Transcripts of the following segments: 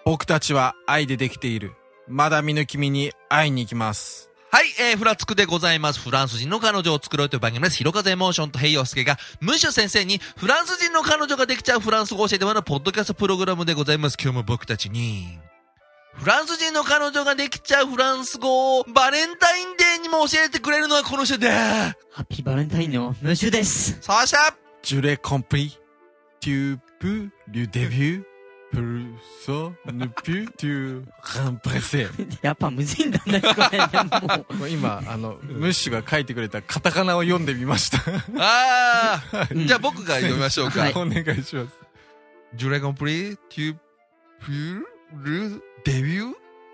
僕たちは愛でできている。まだ見ぬ君に会いに行きます。 はい、フラつくでございます。フランス人の彼女を作ろうという番組です。ひろかぜエモーションとヘイヨウスケが、ムッシュ先生にフランス人の彼女ができちゃうフランス語を教えてもらうポッドキャストプログラムでございます。今日も僕たちに、フランス人の彼女ができちゃうフランス語をバレンタインデーにも教えてくれるのはこの人で、 ハッピーバレンタインのムッシュです。 そうした。 Je l'ai compris. Tu peux le début. Personne ne peut te remplacer. やっぱむずいんだね、これ。 もう今、ムッシュが書いてくれたカタカナを読んでみました。 あー、じゃあ僕が読みましょうか。 はい、お願いします。 Je l'ai compris. Tu peux le début.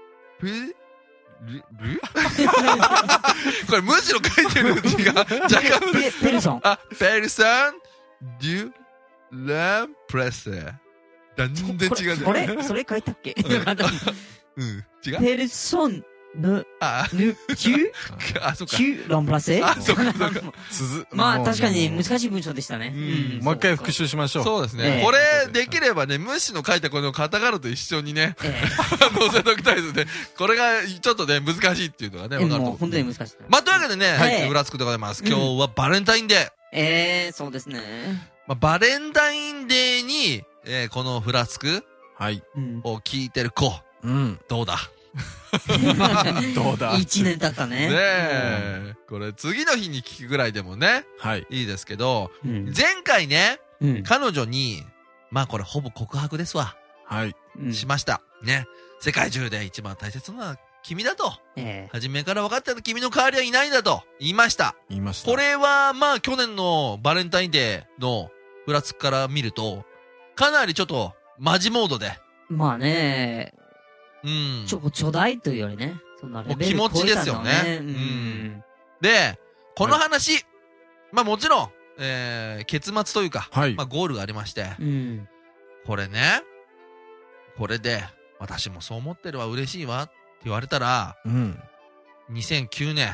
これむしろ書いてる字が若干ペルソン。 あ、ペルソンデュランプレッセ。全然違う。 それ書いたっけ？ うん、違う。 ペルソンヌキュあ、そっか。 キュランプラセ？ あ、そっか。 まあ確かに難しい文章でしたね。 もう一回復習しましょう。 そうですね。これできればね、ムッシュの書いたこのカタカナと一緒にね、載せときたいですね。これがちょっとね、難しいっていうのがね、わかると。 もう本当に難しい。 まあというわけでね、裏つくでございます。今日はバレンタインデー。そうですね。 まあバレンタインデーに、このフラつくを聞いてる子、どうだどうだ 1年経ったね。 ねえ。これ次の日に聞くぐらいでもね、いいですけど、前回ね、彼女に、まあこれほぼ告白ですわ。しました。ね。世界中で一番大切なのは君だと。初めから分かってた君の代わりはいないんだと言いました。これはまあ去年のバレンタインデーのフラつくから見ると、かなりちょっとマジモードで。 まあね、ちょだいというよりね、そんなレベル気持ちですよね。で、この話、まあもちろん、結末というか、まあゴールがありまして、これね、これで、私もそう思ってるわ、嬉しいわ、って言われたら、2009年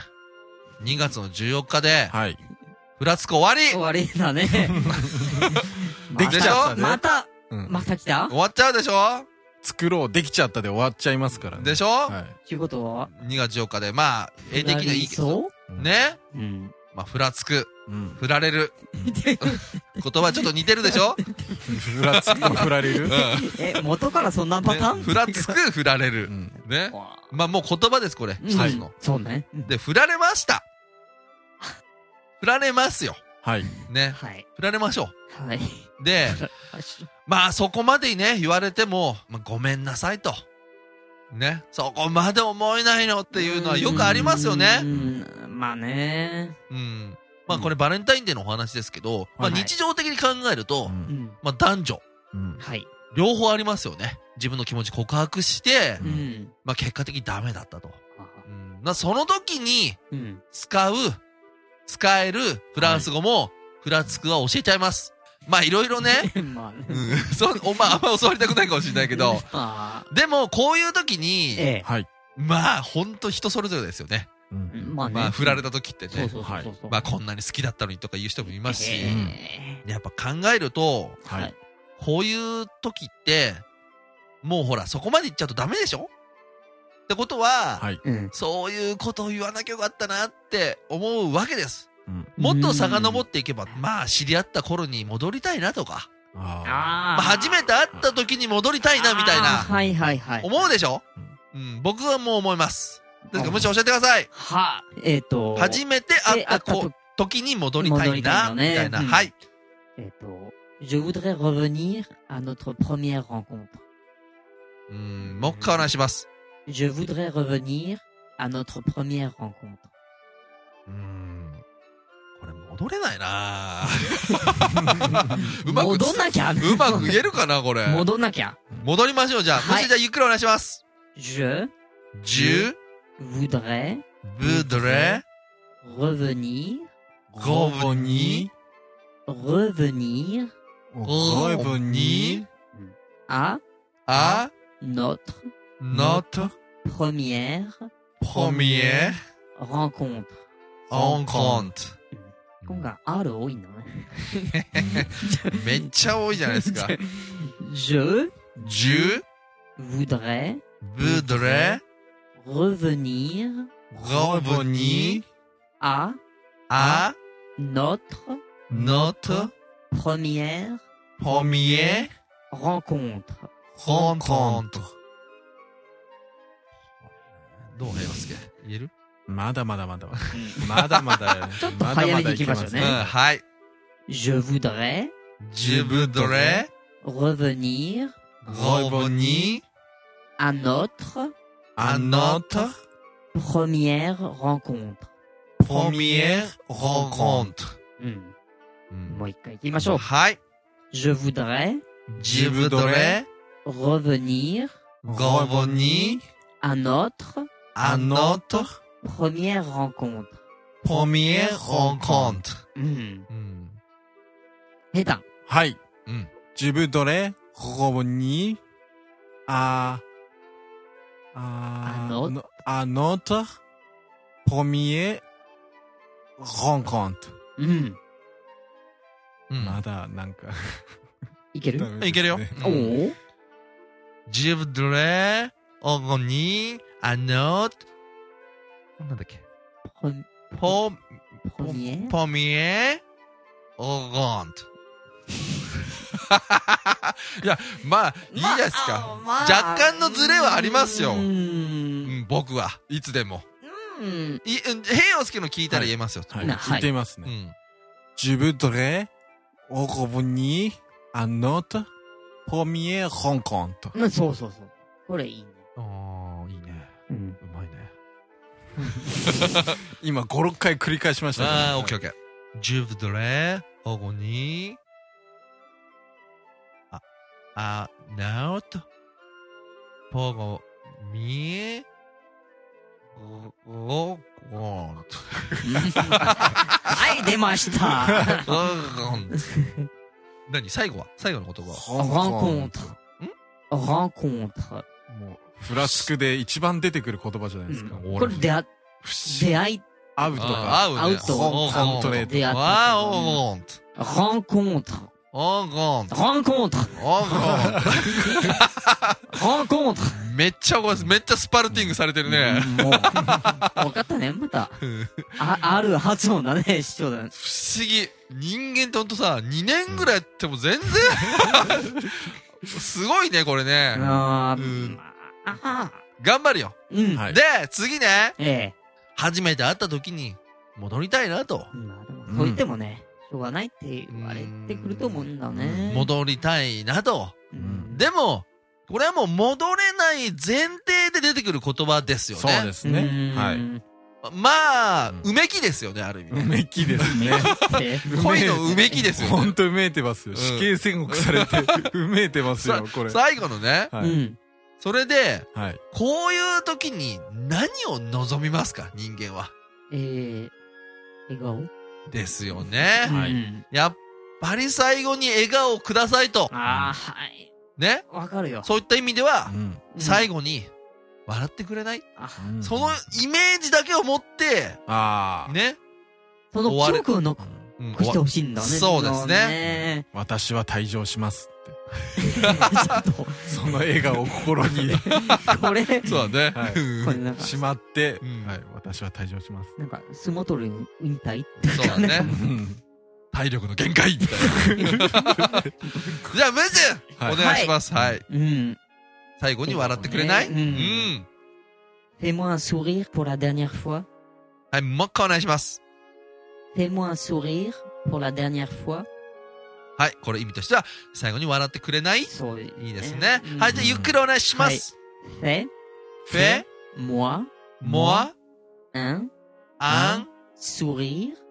2月の14日で、フラつく終わり。 終わりだね。 できちゃったね。 また来た？ 終わっちゃうでしょ？ 作ろう、できちゃったで終わっちゃいますからね。 でしょ？ ということは ?2 月14日で、まあ、絵的にはいいけど。ね？まあ、フラつく。振られる。言葉ちょっと似てるでしょ？ フラつくと振られる？ 元からそんなパターン？ フラつく、振られる。ね？まあ、もう言葉です、これ。一つの。 そうね。 で、振られました。振られますよ。ね。振られましょう。で、まあそこまでね、言われても、ごめんなさいと。ね。そこまで思えないのっていうのはよくありますよね。 まあね。 まあこれバレンタインデーのお話ですけど、まあ日常的に考えると、まあ男女。両方ありますよね。自分の気持ち告白して、まあ結果的にダメだったと。その時に使えるフランス語も、フラつくは教えちゃいます。まあいろいろね。まああんま教わりたくないかもしれないけど。でもこういう時に、まあほんと人それぞれですよね。まあ振られた時ってね。まあこんなに好きだったのにとか言う人もいますし。やっぱ考えると、こういう時って、もうほらそこまで言っちゃうとダメでしょってことは、そういうことを言わなきゃよかったなって思うわけです。もっと遡っていけば、まあ知り合った頃に戻りたいなとか、初めて会った時に戻りたいなみたいな、思うでしょ？僕はもう思います。ですからむしろ教えてください。初めて会った時に戻りたいな、みたいな。 Je voudrais revenir à notre première rencontre. もう一回お願いします。 Je voudrais revenir à notre première rencontre. これ戻れないな戻んなきゃうまく言えるかなこれ。 戻んなきゃ。 戻りましょう、じゃあ。もしじゃあゆっくりお願いします。 Je voudrais revenir à notre première rencontre. 今回 R 多いんだね。 めっちゃ多いじゃないですか。 Je voudrais revenir à à notre première rencontre. どう平和介言える？ まだまだ。まだまだ。 ちょっと早めに行きましょうね。 はい。 Je voudrais revenir à notre première rencontre. もう一回行きましょう。 はい。 Je voudrais revenir à notre première rencontre. 下手。 はい。 うん。 Je voudrais revenir à notre première rencontre. まだなんかいける？ いけるよ。 おお。 Je voudrais revenir à notre なんだっけ？première rencontre。いや、まあ、いいですか。若干のズレはありますよ。僕はいつでも。平洋介の聞いたら言えますよ。 聞いてみますね。Je voudrais revenir à notre première rencontre. そう。これいいね。 ああ、いいね。うまいね。 今5、6回繰り返しましたね。 ああ、オッケー。Je voudrais revenir à notre première rencontre。 はい、出ました。 何？最後の言葉。 rencontre。 もう、フラスクで一番出てくる言葉じゃないですか。 これ出会い。 会うとか。 会うと。 コントレート。 出会った。rencontre。 めっちゃスパルティングされてるね。 もう、分かったね、また。ある発音だね、市長だね。 不思議。人間ってほんとさ、2年ぐらいやっても全然、すごいね、これね。頑張るよ。で、次ね。初めて会った時に、戻りたいなと。 そう言ってもね。しょうがないって言われてくると思うんだね。 戻りたいなと。でも、これはもう戻れない前提で出てくる言葉ですよね。 そうですね。はい。 まあ、うめきですよね、ある意味。 うめきですね。 恋のうめきですよね。 ほんとうめいてますよ。死刑宣告されて、うめいてますよ、これ。 最後のね。それで、こういう時に何を望みますか、人間は。 笑顔ですよね。やっぱり最後に笑顔をくださいと。 はい。 ね。 わかるよ。 そういった意味では、最後に笑ってくれない？そのイメージだけを持って、ね。 その記憶を残してほしいんだね。 そうですね。 私は退場しますって。その笑顔を心に。 これ。 そうだね。 これなんか。 しまって、私は退場します。 なんか、相撲取る引退そうだね。体力の限界みたいな。じゃあ、ムズお願いします。はい。最後に笑ってくれない？ Fais-moi un sourire pour la dernière fois. はい、もう一回お願いします。 Fais-moi un sourire pour la dernière fois. はい、これ意味としては、最後に笑ってくれない？ そう。 いいですね。はい、じゃあゆっくりお願いします。 Fais moi un sourire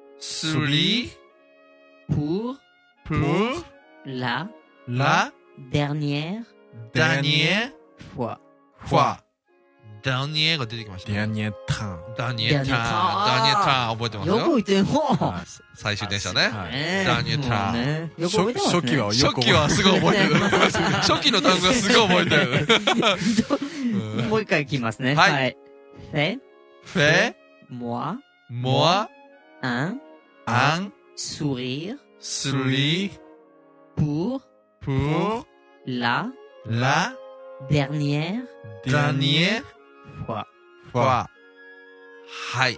pour la dernière fois. ダニエが出てきました。 ダニエタン。 ダニエタン覚えてますよ。 よく覚えてるもん。 最終電車ね。ダニエタン。 初期はすごい覚えてる。初期の単語がすごい覚えてる。もう一回いきますね。はい。fais moi un sourire pour la dernière fois。 はい。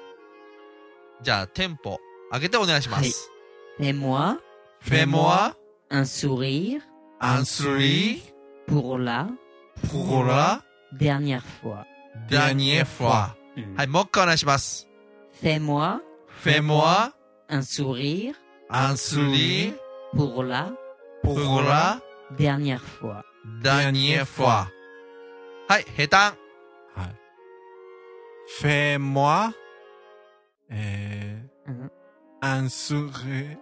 じゃあ、テンポ上げてお願いします。 Fais-moi un sourire pour la dernière fois。 はい、もう一回お願いします。 Fais-moi un sourire pour la dernière fois。 はい、下手。はい。 Fais-moi un sourire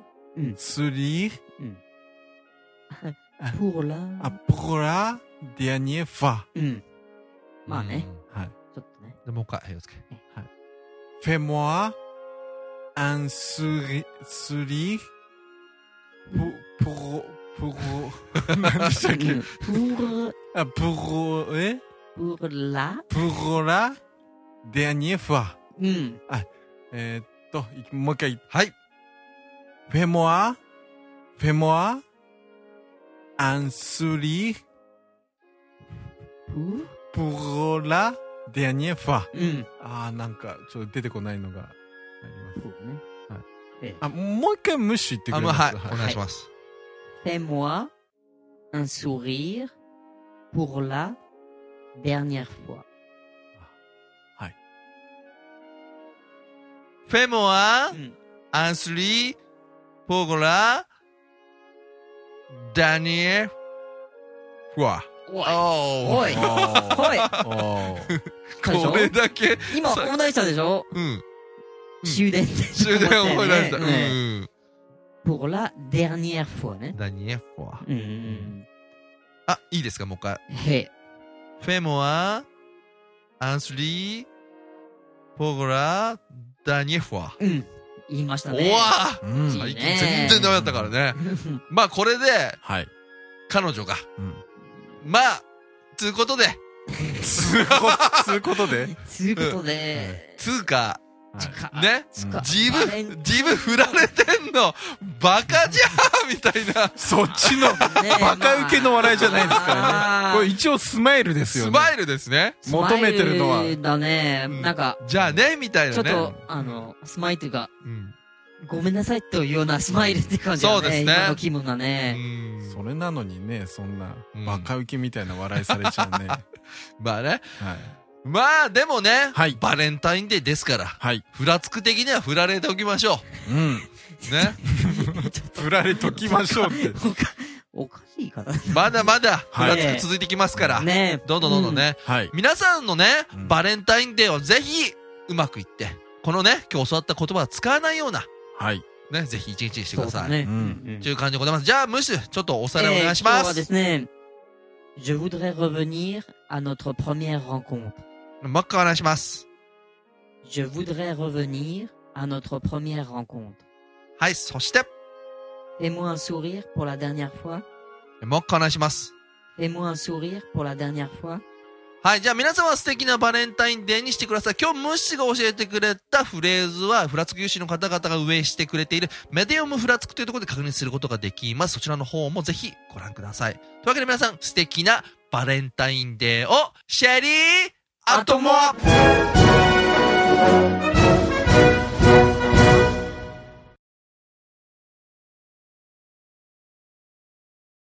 pour la dernière fois。 まあね。 はい。 ちょっとね。 でもう一回、はい、おつけ。 はい。Fais-moi un sourire pour 何でしたっけ？pour la dernière fois。もう一回。 はい。 Fais-moi un sourire pour la dernière fois。なんか、ちょっと出てこないのがあります。もう一回無視言ってくれますか？ はい、お願いします。 Fais-moi un sourire pour la dernière fois。 はい。 Fais-moi un sourire pour la dernière fois。 おい。 これだけ。 今思い出したでしょ？終電思い出した。 pour la dernière fois ね。 dernière fois。あ、いいですか、もう一回。Fais-moi un sourire pour la dernière fois。 言いましたね。 うわぁ全然ダメだったからね。まあこれで、彼女が、まあ、つうことで。 つうことでつうか、ね、自分振られてんの、バカじゃんみたいな。 そっちの、バカ受けの笑いじゃないですからね。これ一応スマイルですよね。 スマイルですね。 求めてるのは。 だね。なんか。 じゃあね、みたいなね。 ちょっと、スマイルというか、ごめんなさいというようなスマイルって感じだね。そうですね。今の気分がね。 それなのにね、そんな、バカ受けみたいな笑いされちゃうね。 まあね。まあ、でもね、バレンタインデーですから、ふらつく的には振られておきましょう。ね。 振られときましょうって。 おかしいかな。 まだまだ、ふらつく続いてきますから、どんどんね、皆さんのね、バレンタインデーをぜひ、うまくいって、このね、今日教わった言葉は使わないような、ね、ぜひ一日にしてください。という感じでございます。じゃあ、ムッシュ、ちょっとおさらいお願いします。 今日はですね、Je voudrais revenir à notre première rencontre。 もう一回お願いします。 Je voudrais revenir à notre première rencontre。 はい、そして。 Fais-moi un sourire pour la dernière fois。 もう一回お願いします。 Fais-moi un sourire pour la dernière fois。 はい、じゃあ皆さんは素敵なバレンタインデーにしてください。今日ムッシュが教えてくれたフレーズは、ふらつく有志の方々が運営してくれているメディオムふらつくというところで確認することができます。そちらの方もぜひご覧ください。というわけで皆さん、素敵なバレンタインデーをシェリーアトモア